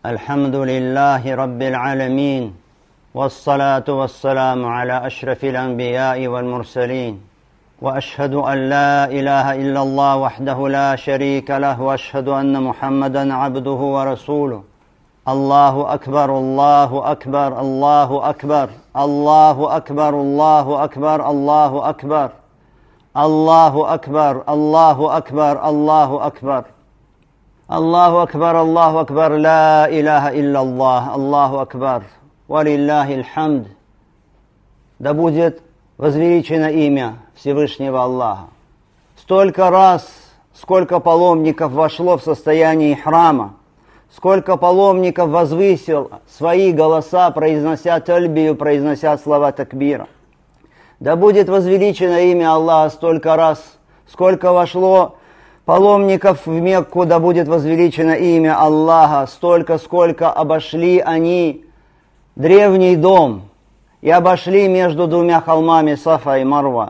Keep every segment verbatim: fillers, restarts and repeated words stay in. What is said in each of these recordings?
الحمد لله رب العالمين والصلاة والسلام على أشرف الأنبياء والمرسلين وأشهد أن لا إله إلا الله وحده لا شريك له وأشهد أن محمدا عبده ورسوله الله أكبر الله أكبر الله أكبر الله أكبر الله أكبر الله أكبر الله أكبر الله أكبر الله أكبر الله أكبر الله أكبر لا إله إلا الله الله أكبر ولله الحمد. Да будет возвеличено имя Всевышнего Аллаха. Столько раз, сколько паломников вошло в состояние храма, сколько паломников возвысил свои голоса, произнося тальбию, произнося слова такбира. Да будет возвеличено имя Аллаха столько раз, сколько вошло паломников в Мекку, да будет возвеличено имя Аллаха столько, сколько обошли они древний дом и обошли между двумя холмами Сафа и Марва.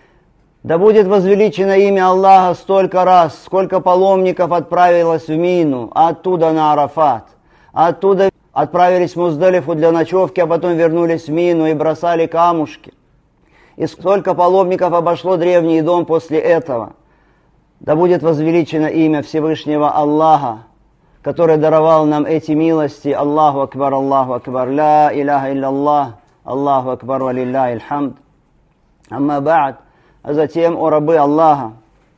Да будет возвеличено имя Аллаха столько раз, сколько паломников отправилось в Мину, а оттуда на Арафат. Оттуда отправились в Муздалифу для ночевки, а потом вернулись в Мину и бросали камушки. И сколько паломников обошло древний дом после этого. Да будет возвеличено имя Всевышнего Аллаха, который даровал нам эти милости. Аллаху Акбар, Аллаху Акбар, ла иляха илляллах, Аллаху Акбар, ва лиллахи аль-хамд. Амма ба'д. А затем, о рабы Аллаха,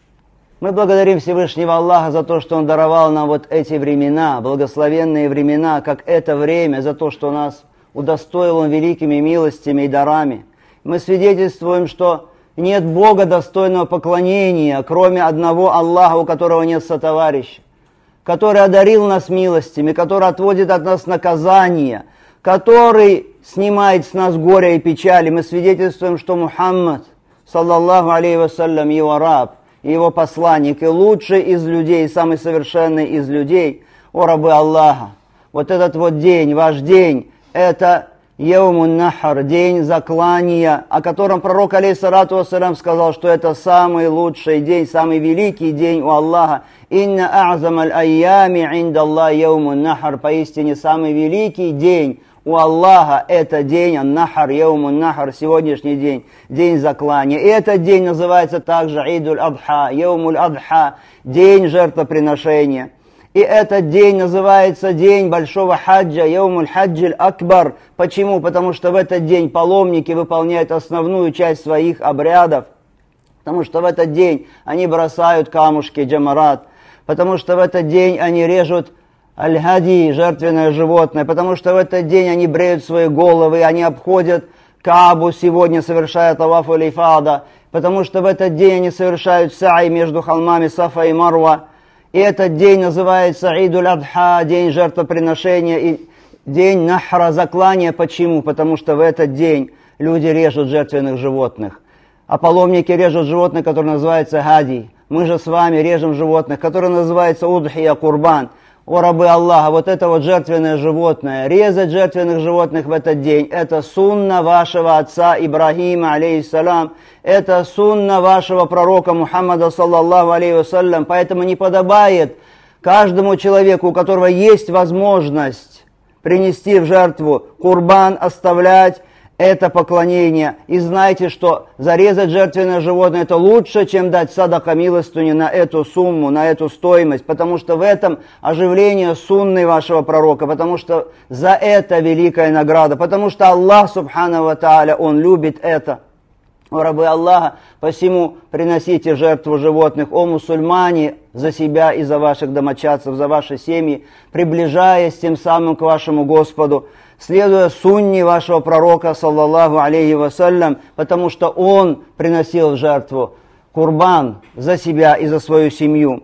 мы благодарим Всевышнего Аллаха за то, что Он даровал нам вот эти времена, благословенные времена, как это время, за то, что нас удостоил Он великими милостями и дарами. Мы свидетельствуем, что нет Бога достойного поклонения, кроме одного Аллаха, у которого нет сотоварища, который одарил нас милостями, который отводит от нас наказание, который снимает с нас горе и печали. Мы свидетельствуем, что Мухаммад, саллаллаху алейхи вассалям, его раб, его посланник, и лучший из людей, самый совершенный из людей, о рабы Аллаха. Вот этот вот день, ваш день, это Яумун Нахар, день заклания, о котором пророк алейхиссалату вассалям сказал, что это самый лучший день, самый великий день у Аллаха. Инна а'зам аль-айями инда Аллах Яумун Нахар, поистине самый великий день у Аллаха это день Ан-Нахар, Яумун Нахар, сегодняшний день, день заклания. И этот день называется также Идуль Адха, Яумуль Адха, день жертвоприношения. И этот день называется день Большого Хаджа, Яумуль Хаджиль Акбар. Почему? Потому что в этот день паломники выполняют основную часть своих обрядов. Потому что в этот день они бросают камушки, джамарат. Потому что в этот день они режут аль-хади, жертвенное животное. Потому что в этот день они бреют свои головы, они обходят Каабу сегодня, совершая таваф аль-ифада. Потому что в этот день они совершают са'i между холмами Сафа и Марва. И этот день называется Идуль Адха, день жертвоприношения, и день Нахра, заклания. Почему? Потому что в этот день люди режут жертвенных животных. А паломники режут животных, которые называются хади. Мы же с вами режем животных, которые называются удхия, курбан. О рабы Аллаха, вот это вот жертвенное животное, резать жертвенных животных в этот день, это сунна вашего отца Ибрахима, алейхиссалям, это сунна вашего пророка Мухаммада, саллаллаху алейхи вассалям, поэтому не подобает каждому человеку, у которого есть возможность принести в жертву курбан, оставлять это поклонение. И знайте, что зарезать жертвенное животное это лучше, чем дать садака милостыню на эту сумму, на эту стоимость, потому что в этом оживление сунны вашего пророка, потому что за это великая награда, потому что Аллах, субхану ва тааля, Он любит это. О рабы Аллаха, посему приносите жертву животных, о мусульмане, за себя и за ваших домочадцев, за ваши семьи, приближаясь тем самым к вашему Господу, следуя сунне вашего пророка, саллаллаху алейхи вассалям, потому что он приносил в жертву курбан за себя и за свою семью.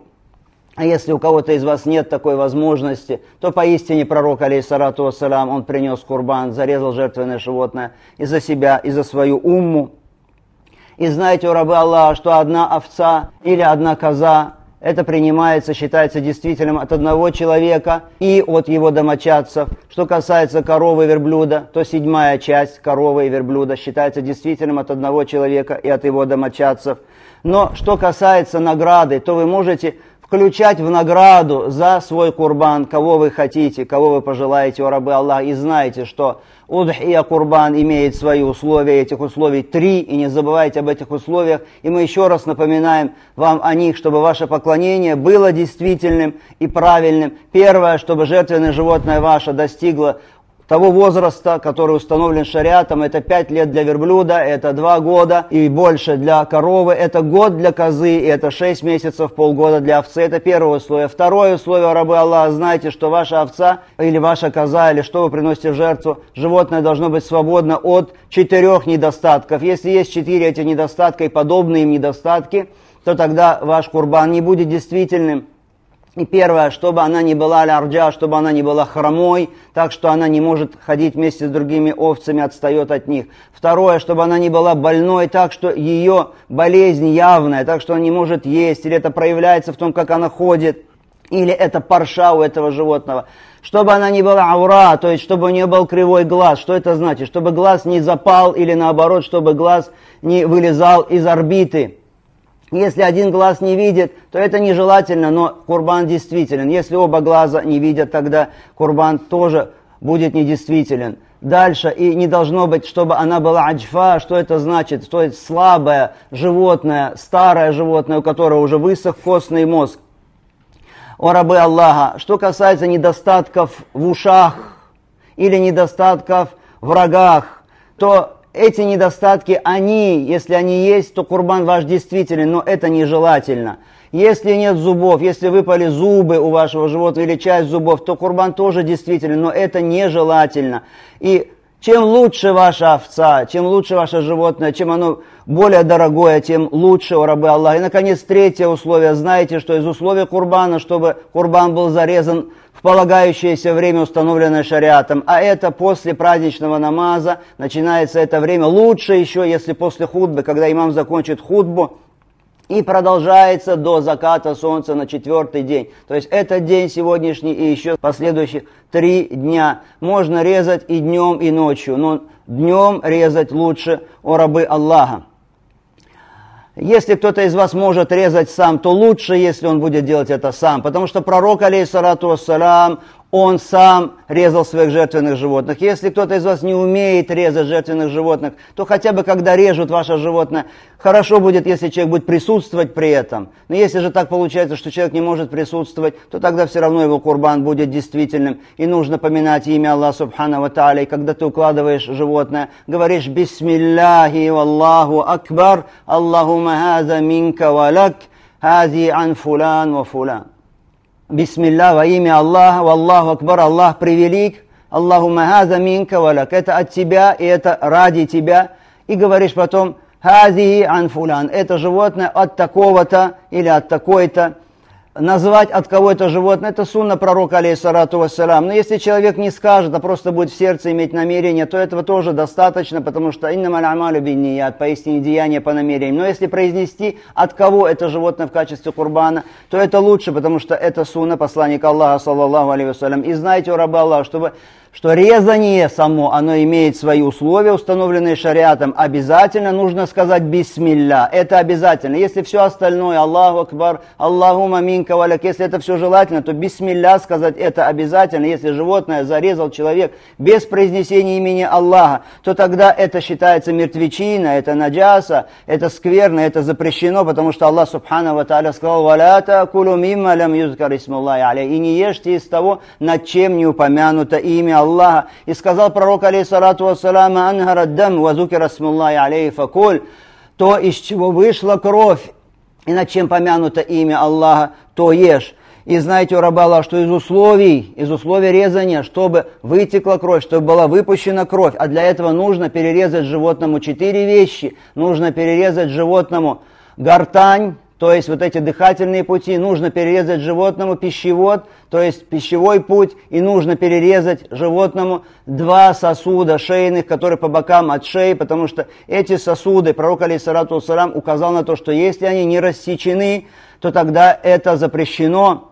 А если у кого-то из вас нет такой возможности, то поистине пророк, алейхиссалату вассалям, он принес курбан, зарезал жертвенное животное и за себя, и за свою умму. И знаете, о рабы Аллаха, что одна овца или одна коза, это принимается, считается действительным от одного человека и от его домочадцев. Что касается коровы и верблюда, то седьмая часть коровы и верблюда считается действительным от одного человека и от его домочадцев. Но что касается награды, то вы можете включать в награду за свой курбан, кого вы хотите, кого вы пожелаете, о рабы Аллаха, и знаете, что удхия курбан имеет свои условия, этих условий три, и не забывайте об этих условиях, и мы еще раз напоминаем вам о них, чтобы ваше поклонение было действительным и правильным. Первое, чтобы жертвенное животное ваше достигло того возраста, который установлен шариатом, это пять лет для верблюда, это два года и больше для коровы, это год для козы, и это шесть месяцев, полгода для овцы. Это первое условие. Второе условие, рабы Аллаха, знайте, что ваша овца или ваша коза, или что вы приносите в жертву, животное должно быть свободно от четырех недостатков. Если есть четыре этих недостатка и подобные им недостатки, то тогда ваш курбан не будет действительным. И первое, чтобы она не была лярджа, чтобы она не была хромой, так что она не может ходить вместе с другими овцами, отстает от них. Второе, чтобы она не была больной, так что ее болезнь явная, так что она не может есть, или это проявляется в том, как она ходит, или это парша у этого животного. Чтобы она не была аура, то есть чтобы у нее был кривой глаз. Что это значит? Чтобы глаз не запал, или наоборот, чтобы глаз не вылезал из орбиты. Если один глаз не видит, то это нежелательно, но курбан действителен. Если оба глаза не видят, тогда курбан тоже будет недействителен. Дальше, и не должно быть, чтобы она была аджфа. Что это значит? То есть слабое животное, старое животное, у которого уже высох костный мозг. О рабы Аллаха, что касается недостатков в ушах или недостатков в рогах, то эти недостатки, они, если они есть, то курбан ваш действителен, но это нежелательно. Если нет зубов, если выпали зубы у вашего животного или часть зубов, то курбан тоже действителен, но это нежелательно. И чем лучше ваша овца, чем лучше ваше животное, чем оно более дорогое, тем лучше, о рабы Аллаха. И, наконец, третье условие. Знаете, что из условий курбана, чтобы курбан был зарезан в полагающееся время, установленное шариатом, а это после праздничного намаза, начинается это время. Лучше еще, если после хутбы, когда имам закончит хутбу, и продолжается до заката солнца на четвертый день. То есть этот день сегодняшний и еще последующих три дня. Можно резать и днем, и ночью, но днем резать лучше, о рабы Аллаха. Если кто-то из вас может резать сам, то лучше, если он будет делать это сам. Потому что пророк, алейхиссалату вассалям, он сам резал своих жертвенных животных. Если кто-то из вас не умеет резать жертвенных животных, то хотя бы когда режут ваше животное, хорошо будет, если человек будет присутствовать при этом. Но если же так получается, что человек не может присутствовать, то тогда все равно его курбан будет действительным. И нужно поминать имя Аллаха Субхана ва Тааля. И когда ты укладываешь животное, говоришь «Бисмилляхи валлаху акбар, Аллахума хаза минка валак, хази ан фулан ва фулан». Бисмилля, во имя Аллаха, валлаху акбар, Аллах превелик, Аллахумма хаза минка валак, это от тебя и это ради тебя. И говоришь потом, хазихи ан фулян, это животное от такого-то или от такой-то. Назвать от кого это животное, это сунна пророка, алейхиссалату вассалям. Но если человек не скажет, а просто будет в сердце иметь намерение, то этого тоже достаточно, потому что иннамаль амалю бинният, поистине деяние по намерениям. Но если произнести, от кого это животное в качестве курбана, то это лучше, потому что это сунна посланника Аллаха, саллаллаху алейхи вассалям. И знайте, о рабы Аллаха, чтобы... что резание само, оно имеет свои условия, установленные шариатом. Обязательно нужно сказать бисмилля. Это обязательно. Если все остальное, Аллаху акбар, Аллахума минка валяк, если это все желательно, то бисмилля сказать это обязательно. Если животное зарезал человек без произнесения имени Аллаха, то тогда это считается мертвечина, это наджаса, это скверно, это запрещено, потому что Аллах Субхана ва Тааля сказал, «Валя таакулу мимма лям юзкар исмуллахи алейх», и не ешьте из того, над чем не упомянуто имя Аллаха. И сказал пророк, алейхиссалату вассалам, ангараддам вазукира смуллахи алейхи факуль, то, из чего вышла кровь, и над чем помянуто имя Аллаха, то ешь. И знаете, о рабы Аллаха, что из условий, из условий резания, чтобы вытекла кровь, чтобы была выпущена кровь, а для этого нужно перерезать животному четыре вещи. Нужно перерезать животному гортань, то есть вот эти дыхательные пути, нужно перерезать животному пищевод, то есть пищевой путь, и нужно перерезать животному два сосуда шейных, которые по бокам от шеи, потому что эти сосуды, пророк, алейхиссалату вассалям, указал на то, что если они не рассечены, то тогда это запрещено.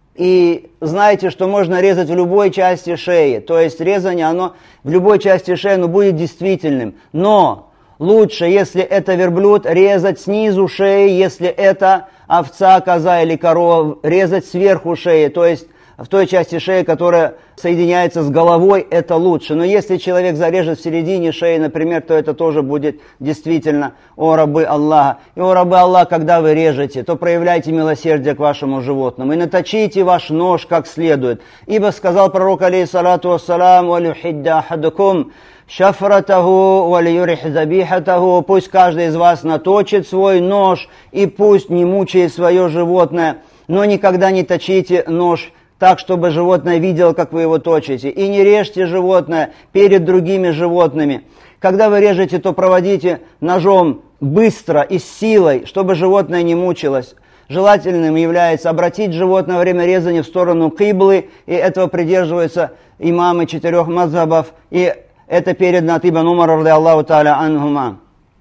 И знаете, что можно резать в любой части шеи, то есть резание, оно в любой части шеи, оно будет действительным, но... лучше, если это верблюд, резать снизу шеи, если это овца, коза или корова, резать сверху шеи, то есть в той части шеи, которая соединяется с головой, это лучше. Но если человек зарежет в середине шеи, например, то это тоже будет действительно о рабы Аллаха. И о рабы Аллаха, когда вы режете, то проявляйте милосердие к вашему животному и наточите ваш нож как следует. Ибо сказал пророк, алейхиссалату вассалам, «Валюхидда ахадукум шафратаху валюрих забихатаху». Пусть каждый из вас наточит свой нож и пусть не мучает свое животное, но никогда не точите нож так, чтобы животное видело, как вы его точите. И не режьте животное перед другими животными. Когда вы режете, то проводите ножом быстро и с силой, чтобы животное не мучилось. Желательным является обратить животное во время резания в сторону киблы, и этого придерживаются имамы четырех мазхабов, и это передано от Ибн Умара, ради Аллаху тааля анхума.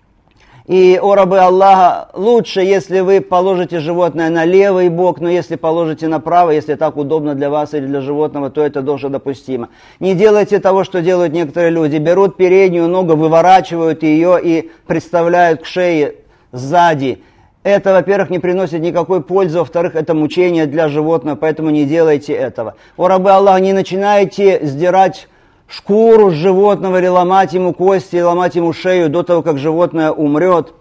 И, о рабы Аллаха, лучше, если вы положите животное на левый бок, но если положите на правый, если так удобно для вас или для животного, то это тоже допустимо. Не делайте того, что делают некоторые люди. Берут переднюю ногу, выворачивают ее и представляют к шее сзади. Это, во-первых, не приносит никакой пользы, во-вторых, это мучение для животного, поэтому не делайте этого. О рабы Аллаха, не начинайте сдирать шкуру с животного или ломать ему кости, или ломать ему шею до того, как животное умрет.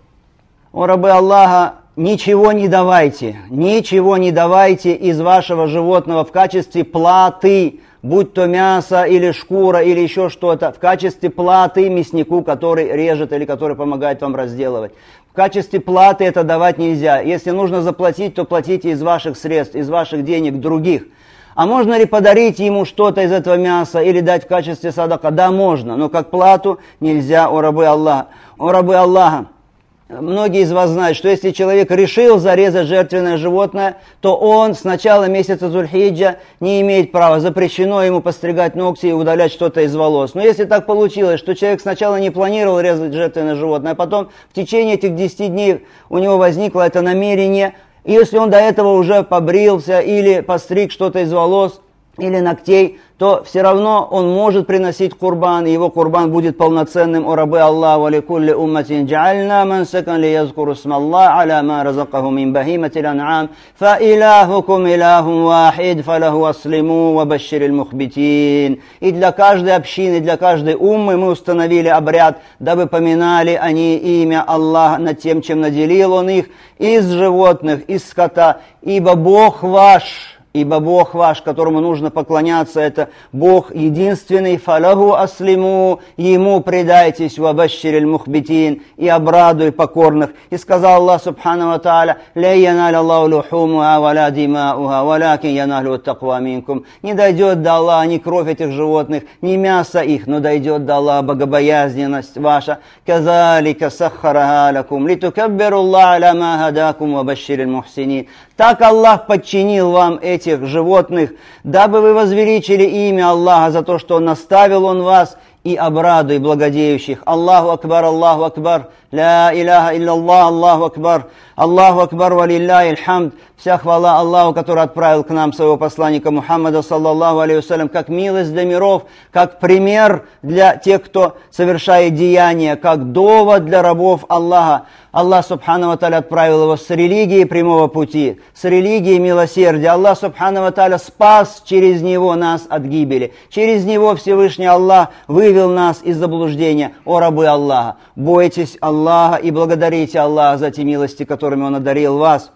О рабы Аллаха, ничего не давайте, ничего не давайте из вашего животного в качестве платы, будь то мясо или шкура или еще что-то, в качестве платы мяснику, который режет или который помогает вам разделывать. В качестве платы это давать нельзя. Если нужно заплатить, то платите из ваших средств, из ваших денег других. А можно ли подарить ему что-то из этого мяса или дать в качестве садака? Да, можно, но как плату нельзя, о рабы Аллаха. О рабы Аллаха, многие из вас знают, что если человек решил зарезать жертвенное животное, то он с начала месяца Зуль-Хиджа не имеет права, запрещено ему постригать ногти и удалять что-то из волос. Но если так получилось, что человек сначала не планировал резать жертвенное животное, а потом в течение этих десяти дней у него возникло это намерение, и если он до этого уже побрился или постриг что-то из волос или ногтей, то все равно он может приносить курбан, и его курбан будет полноценным. О рабы Аллаха, валикулли умматин джа'альна мансакан лиязкуру смаллах аля ма разакаху мин бахиматил ан'ам, фа илахукум илахум вахид, фалаху аслиму ва башширил мухбитин. И для каждой общины, для каждой уммы мы установили обряд, дабы поминали они имя Аллаха над тем, чем наделил он их из животных, из скота, ибо Бог ваш, ибо Бог ваш, которому нужно поклоняться, это Бог единственный, фалаху аслиму, ему предайтесь, вабашшириль мухбитин, и обрадуй покорных. И сказал Аллах субхану ва тааля, ля яналь Аллаху лухумуа валя димауха, валякин яналю таква минкум. Не дойдет до Аллаха ни кровь этих животных, ни мясо их, но дойдет до Аллаха богобоязненность ваша. Казалика саххараха лакум, литукаббиру Аллаха аля ма хадакум вабашшириль мухсинин. Так Аллах подчинил вам этих животных, дабы вы возвеличили имя Аллаха за то, что наставил Он вас, и обрадуй благодеющих. Аллаху акбар, Аллаху акбар, ля иляха илляллах, Аллаху акбар, Аллаху акбар, валилляхи алхамд. Вся хвала Аллаху, который отправил к нам своего посланника Мухаммада, саллаллаху алейхи вассалям, как милость для миров, как пример для тех, кто совершает деяния, как довод для рабов Аллаха. Аллах субхану ва тааля отправил его с религией прямого пути, с религией милосердия. Аллах субхану ва тааля спас через него нас от гибели. Через него Всевышний Аллах вывел нас из заблуждения. О рабы Аллаха, бойтесь Аллаха и благодарите Аллаха за те милости, которыми Он одарил вас.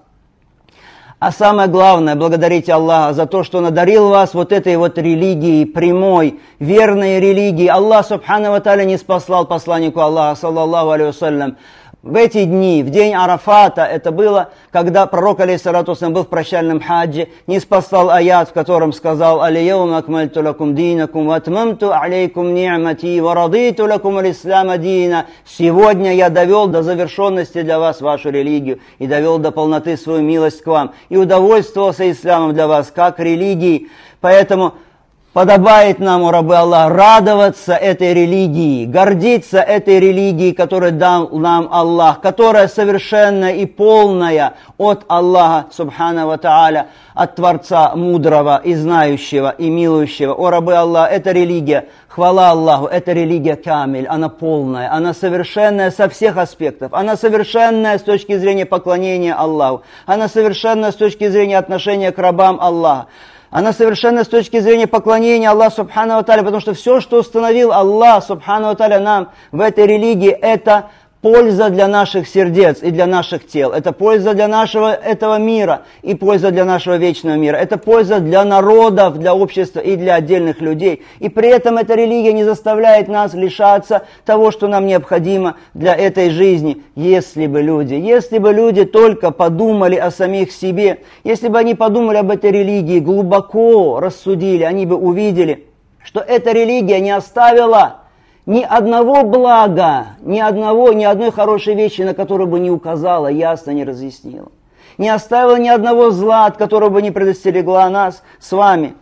А самое главное, благодарите Аллаха за то, что Он одарил вас вот этой вот религией, прямой, верной религией. Аллах субхану ва тааля не спаслал посланнику Аллаха, саллаллаху алейхи вассалям, в эти дни, в день Арафата, это было, когда пророк, алейхиссалату вассалям, был в прощальном хаджи, не спасал аят, в котором сказал: «Аль-яума акмальту лакум динакум, ва атмамту алейкум ни'мати, ва радиту лакум аль-ислама дина». Сегодня я довел до завершенности для вас вашу религию, и довел до полноты свою милость к вам, и удовольствовался исламом для вас, как религией. Поэтому Подобает нам, о рабы Аллаха, радоваться этой религии, гордиться этой религией, которую дал нам Аллах, которая совершенная и полная от Аллаха, субхана ва тааля, от Творца мудрого и знающего и милующего. О рабы Аллаха, эта религия, хвала Аллаху, эта религия камиль, она полная, она совершенная со всех аспектов, она совершенная с точки зрения поклонения Аллаху, она совершенная с точки зрения отношения к рабам Аллаха. Она совершенно с точки зрения поклонения Аллаху Субхану ва Тааля, потому что все, что установил Аллах Субхану ва Тааля нам в этой религии, это польза для наших сердец и для наших тел. Это польза для нашего этого мира и польза для нашего вечного мира. Это польза для народов, для общества и для отдельных людей. И при этом эта религия не заставляет нас лишаться того, что нам необходимо для этой жизни. Если бы люди, если бы люди только подумали о самих себе, если бы они подумали об этой религии, глубоко рассудили, они бы увидели, что эта религия не оставила ни одного блага, ни одного, ни одной хорошей вещи, на которую бы не указала, ясно не разъяснила. Не оставила ни одного зла, от которого бы не предостерегла нас с вами.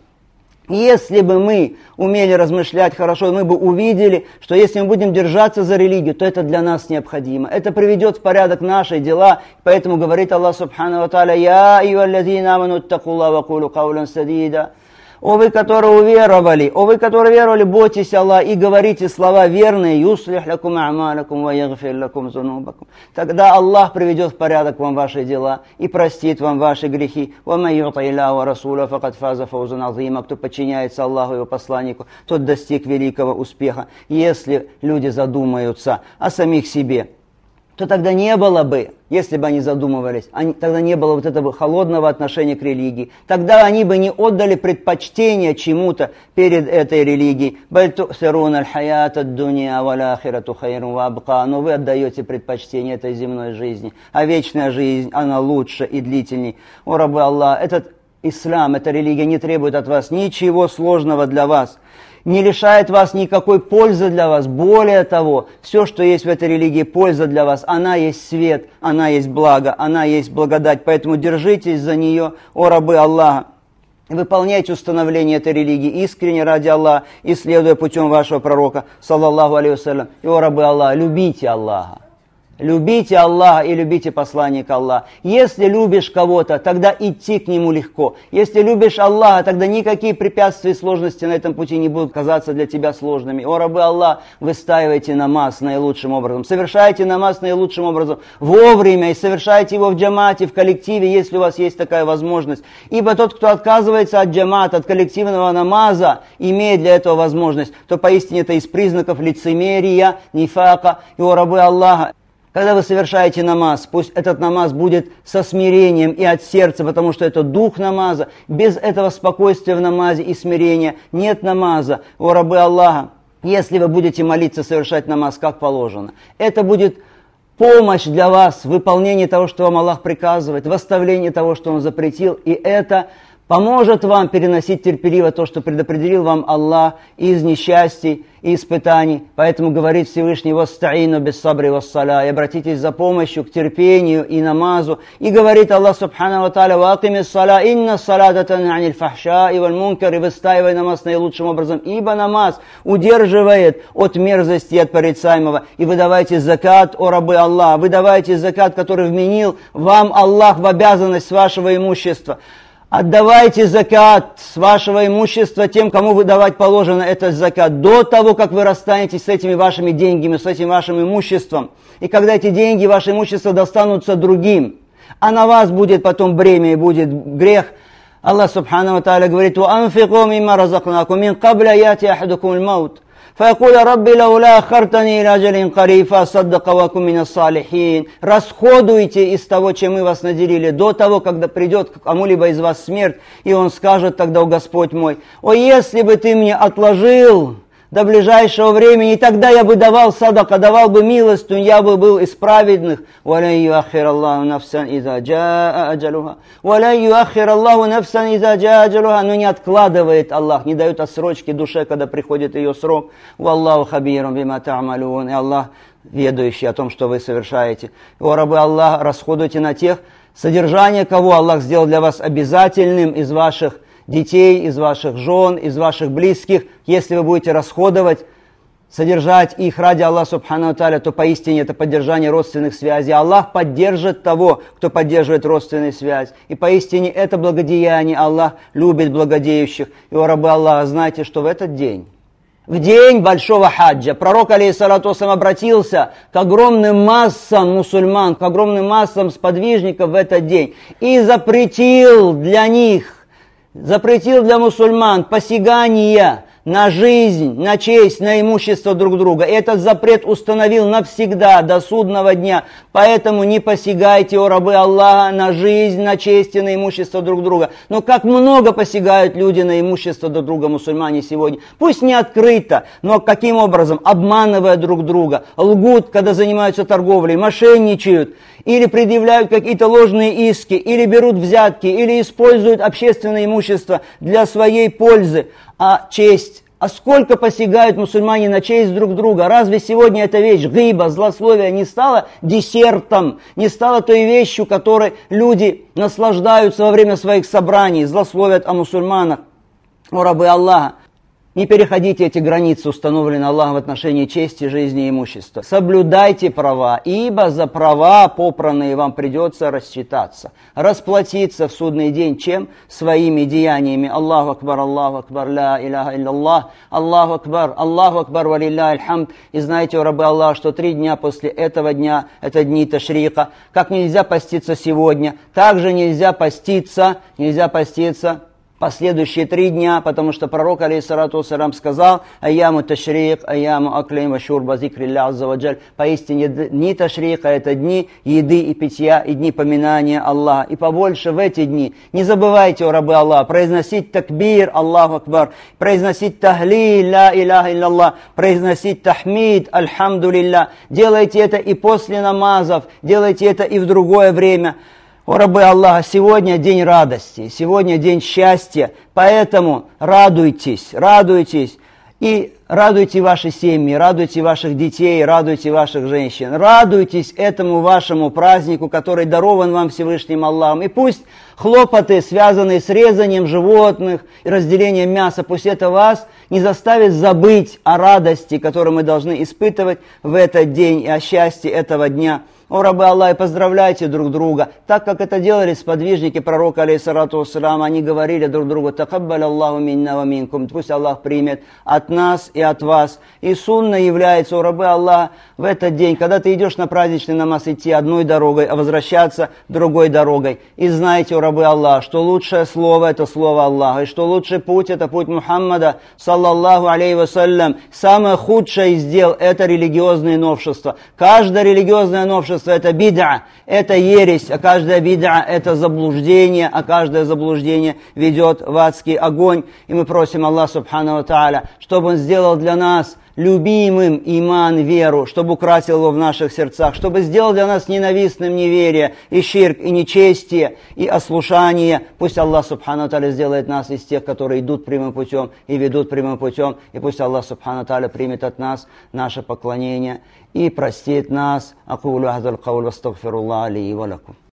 Если бы мы умели размышлять хорошо, мы бы увидели, что если мы будем держаться за религию, то это для нас необходимо. Это приведет в порядок наши дела. Поэтому говорит Аллах Субхану ва Тааля: «Я айюаллазина аману аттакулла ва кулу каулан садида». О вы, которые уверовали, о вы, которые веровали, бойтесь Аллаха и говорите слова верные, юслих лакум а'малакум ва ягфир лакум зунубакум. Тогда Аллах приведет в порядок вам ваши дела и простит вам ваши грехи. Ва ман юти Аллаха ва расуля факад фаза фаузан азима. Кто подчиняется Аллаху и его посланнику, тот достиг великого успеха. Если люди задумаются о самих себе, то тогда не было бы, если бы они задумывались, они, тогда не было вот этого холодного отношения к религии. Тогда они бы не отдали предпочтение чему-то перед этой религией. Но вы отдаете предпочтение этой земной жизни. А вечная жизнь, она лучше и длительней. О рабы Аллаха, этот ислам, эта религия не требует от вас ничего сложного для вас. Не лишает вас никакой пользы для вас. Более того, все, что есть в этой религии, польза для вас, она есть свет, она есть благо, она есть благодать. Поэтому держитесь за нее, о рабы Аллаха. Выполняйте установление этой религии искренне ради Аллаха и следуя путем вашего пророка, саллаллаху алейхи вассалям. И, о рабы Аллаха, любите Аллаха. Любите Аллаха и любите посланника Аллаха. Если любишь кого-то, тогда идти к нему легко. Если любишь Аллаха, тогда никакие препятствия и сложности на этом пути не будут казаться для тебя сложными. О рабы Аллаха, выстаивайте намаз наилучшим образом. Совершайте намаз наилучшим образом вовремя и совершайте его в джамате, в коллективе, если у вас есть такая возможность. Ибо тот, кто отказывается от джамата, от коллективного намаза, имеет для этого возможность, то поистине это из признаков лицемерия, нифака. И о рабы Аллаха, когда вы совершаете намаз, пусть этот намаз будет со смирением и от сердца, потому что это дух намаза. Без этого спокойствия в намазе и смирения нет намаза. О рабы Аллаха, если вы будете молиться, совершать намаз как положено, это будет помощь для вас в выполнении того, что вам Аллах приказывает, в оставлении того, что Он запретил, и это поможет вам переносить терпеливо то, что предопределил вам Аллах из несчастий и испытаний. Поэтому говорит Всевышний: «Вастаину без сабри вассаля», и обратитесь за помощью к терпению и намазу. И говорит Аллах Субхану ва Тааля: «Ваакими ссаля, инна ссалята танха аниль фахша и валь мункар», и выстаивай намаз наилучшим образом, ибо намаз удерживает от мерзости и от порицаемого. И выдавайте закат, о рабы Аллаха, выдавайте закат, который вменил вам Аллах в обязанность с вашего имущества. Отдавайте закат с вашего имущества тем, кому выдавать положено этот закат, до того, как вы расстанетесь с этими вашими деньгами, с этим вашим имуществом. И когда эти деньги, ваше имущество достанутся другим, а на вас будет потом бремя и будет грех, Аллах Субхану ва Тааля говорит: «Ваанфику мимма разакнакум мин кабля яти ахадукум аль-маут». فَيَقُولَ رَبِّ لَوْلَا أَخَّرْتَنِي إِلَىٰ أَجَلٍ قَرِيبٍ فَأَصَّدَّقَ وَأَكُن مِّنَ الصَّالِحِينَ. Расходуйте из того, чем мы вас наделили, до того, когда придет к кому-либо из вас смерть, и он скажет тогда: «О Господь мой, о, если бы ты мне отложил до ближайшего времени, тогда я бы давал садака, давал бы милостыню, я бы был из праведных». وَلَنْ يُؤَخِّرَ اللَّهُ نَفْسًا إِذَا جَاءَ أَجَلُهَا وَلَنْ يُؤَخِّرَ اللَّهُ نَفْسًا إِذَا جَاءَ أَجَلُهَا. Но не откладывает Аллах, не дает отсрочки душе, когда приходит ее срок. وَاللَّهُ خَبِيرٌ بِمَا تَعْمَلُونَ. И Аллах ведающий о том, что вы совершаете. О рабы Аллаха, расходуйте на тех, содержание кого Аллах сделал для вас обязательным из ваших детей, из ваших жен, из ваших близких, если вы будете расходовать, содержать их ради Аллаха Субхану Тааля, то поистине это поддержание родственных связей. Аллах поддержит того, кто поддерживает родственную связь. И поистине это благодеяние. Аллах любит благодеющих. И, о рабы Аллаха, знайте, что в этот день, в день большого хаджа, пророк, алейхиссалату вассалям, обратился к огромным массам мусульман, к огромным массам сподвижников в этот день и запретил для них, запретил для мусульман посягание на жизнь, на честь, на имущество друг друга. И этот запрет установил навсегда, до судного дня. Поэтому не посягайте, о рабы Аллаха, на жизнь, на честь и на имущество друг друга. Но как много посягают люди на имущество друг друга, мусульмане сегодня. Пусть не открыто, но каким образом? Обманывая друг друга, лгут, когда занимаются торговлей, мошенничают, или предъявляют какие-то ложные иски, или берут взятки, или используют общественное имущество для своей пользы. А честь, а сколько посягают мусульмане на честь друг друга? Разве сегодня эта вещь, гиба, злословие, не стала десертом, не стала той вещью, которой люди наслаждаются во время своих собраний, злословят о мусульманах? О рабы Аллаха, не переходите эти границы, установленные Аллахом в отношении чести, жизни и имущества. Соблюдайте права, ибо за права попранные вам придется рассчитаться, расплатиться в судный день чем? Своими деяниями. Аллаху акбар, Аллаху акбар, ла иляха илляллах, Аллаху акбар, Аллаху акбар, ва лилляхи аль-хамд. И знаете, о рабы Аллаха, что три дня после этого дня, это дни ташрика, как нельзя поститься сегодня, также нельзя поститься, нельзя поститься последующие три дня, потому что пророк, алейхиссалату вассалям, сказал: «Айяму ташрик, айяму аклим ва шурба зикрилля азза ва джаль». Поистине дни ташрика – это дни еды и питья, и дни поминания Аллаха. И побольше в эти дни не забывайте, о рабы Аллаха, произносить такбир, Аллаху акбар, произносить тахлил, ла иляха илляллах, произносить тахмид, альхамдулилля. Делайте это и после намазов, делайте это и в другое время. О рабы Аллаха, сегодня день радости, сегодня день счастья, поэтому радуйтесь, радуйтесь и радуйте ваши семьи, радуйте ваших детей, радуйте ваших женщин, радуйтесь этому вашему празднику, который дарован вам Всевышним Аллахом. И пусть хлопоты, связанные с резанием животных и разделением мяса, пусть это вас не заставит забыть о радости, которую мы должны испытывать в этот день, и о счастье этого дня. О рабы Аллаха, поздравляйте друг друга, так как это делали сподвижники пророка, алейхиссалату вассалям. Они говорили друг другу: «Такаббаль Аллаху минна ва минкум», пусть Аллах примет от нас и от вас. И сунна является, о рабы Аллаха, в этот день, когда ты идешь на праздничный намаз, идти одной дорогой, а возвращаться другой дорогой. И знайте, о рабы Аллаха, что лучшее слово – это слово Аллаха, и что лучший путь – это путь Мухаммада, саллаллаху алейхи вассалям. Самое худшее из дел – это религиозные новшества. Каждое религиозное новшество – это бид'a, это ересь, а каждая бид'a – это заблуждение, а каждое заблуждение ведет в адский огонь. И мы просим Аллаха Субхану ва Тааля, чтобы Он сделал для нас любимым иман, веру, чтобы украсил его в наших сердцах, чтобы сделал для нас ненавистным неверие, и ширк, и нечестие, и ослушание. Пусть Аллах Субхану ва Тааля сделает нас из тех, которые идут прямым путем и ведут прямым путем. И пусть Аллах Субхану ва Тааля примет от нас наше поклонение и простит нас. Акулу хазал каул, вастагфируллах ли ва лакум.